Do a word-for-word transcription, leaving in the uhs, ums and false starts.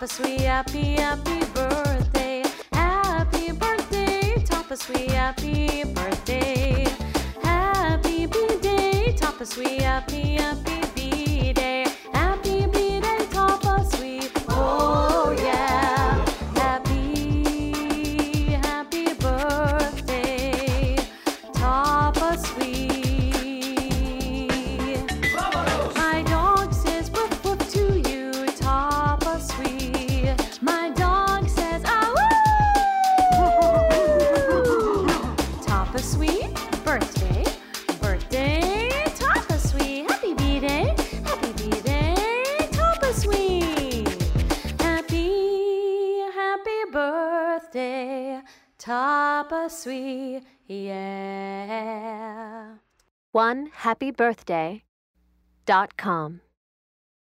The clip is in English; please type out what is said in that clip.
Sweet, happy, happy birthday. Happy birthday, Tapa Sweet, happy birthday. Happy B-Day, Tapa Sweet, happy, happy B-Day. Happy B-Day, Tapa Sweet, oh yeah. Happy, happy birthday, Tapa Sweet. My dog says woof woof to you, Tapa Sweet. My dog says ah woo. Tapa Sweet, birthday, birthday, Tapa Sweet. Happy B-Day, happy B-Day, Tapa Sweet. Happy, happy birthday, Tapa Sweet, yeah. one happy birthday dot com